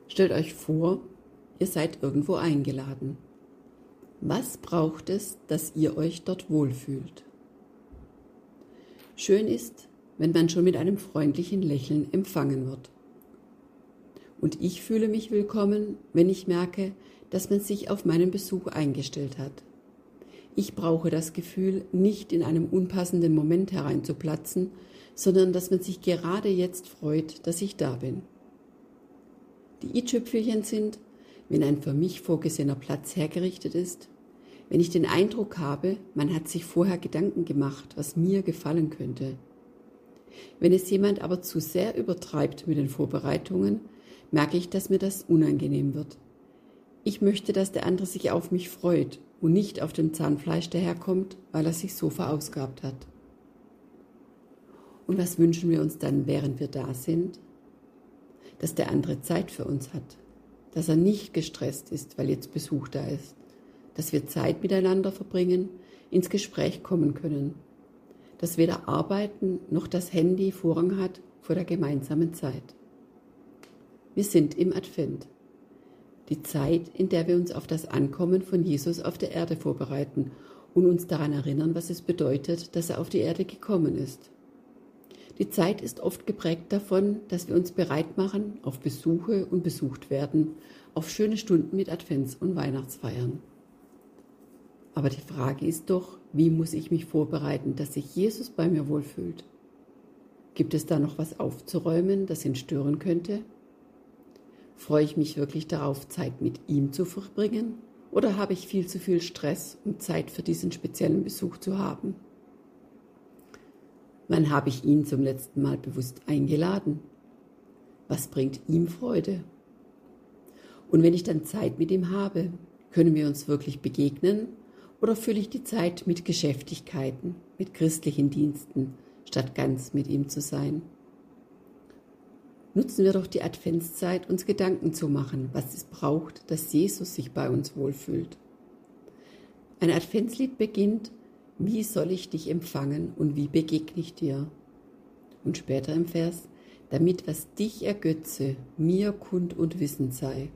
Stellt euch vor, ihr seid irgendwo eingeladen. Was braucht es, dass ihr euch dort wohlfühlt? Schön ist, wenn man schon mit einem freundlichen Lächeln empfangen wird. Und ich fühle mich willkommen, wenn ich merke, dass man sich auf meinen Besuch eingestellt hat. Ich brauche das Gefühl, nicht in einem unpassenden Moment hereinzuplatzen, sondern dass man sich gerade jetzt freut, dass ich da bin. Die i-Tüpfelchen sind, wenn ein für mich vorgesehener Platz hergerichtet ist, wenn ich den Eindruck habe, man hat sich vorher Gedanken gemacht, was mir gefallen könnte. Wenn es jemand aber zu sehr übertreibt mit den Vorbereitungen, merke ich, dass mir das unangenehm wird. Ich möchte, dass der andere sich auf mich freut und nicht auf dem Zahnfleisch daherkommt, weil er sich so verausgabt hat. Und was wünschen wir uns dann, während wir da sind? Dass der andere Zeit für uns hat, dass er nicht gestresst ist, weil jetzt Besuch da ist, dass wir Zeit miteinander verbringen, ins Gespräch kommen können, dass weder Arbeiten noch das Handy Vorrang hat vor der gemeinsamen Zeit. Wir sind im Advent, die Zeit, in der wir uns auf das Ankommen von Jesus auf der Erde vorbereiten und uns daran erinnern, was es bedeutet, dass er auf die Erde gekommen ist. Die Zeit ist oft geprägt davon, dass wir uns bereit machen auf Besuche und besucht werden, auf schöne Stunden mit Advents- und Weihnachtsfeiern. Aber die Frage ist doch, wie muss ich mich vorbereiten, dass sich Jesus bei mir wohlfühlt? Gibt es da noch was aufzuräumen, das ihn stören könnte? Freue ich mich wirklich darauf, Zeit mit ihm zu verbringen? Oder habe ich viel zu viel Stress, um Zeit für diesen speziellen Besuch zu haben? Wann habe ich ihn zum letzten Mal bewusst eingeladen? Was bringt ihm Freude? Und wenn ich dann Zeit mit ihm habe, können wir uns wirklich begegnen oder fülle ich die Zeit mit Geschäftigkeiten, mit christlichen Diensten, statt ganz mit ihm zu sein? Nutzen wir doch die Adventszeit, uns Gedanken zu machen, was es braucht, dass Jesus sich bei uns wohlfühlt. Ein Adventslied beginnt: Wie soll ich dich empfangen und wie begegne ich dir? Und später im Vers: Damit was dich ergötze, mir kund und wissend sei.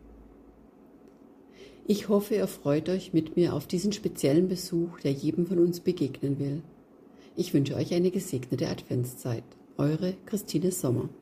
Ich hoffe, ihr freut euch mit mir auf diesen speziellen Besuch, der jedem von uns begegnen will. Ich wünsche euch eine gesegnete Adventszeit. Eure Christine Sommer.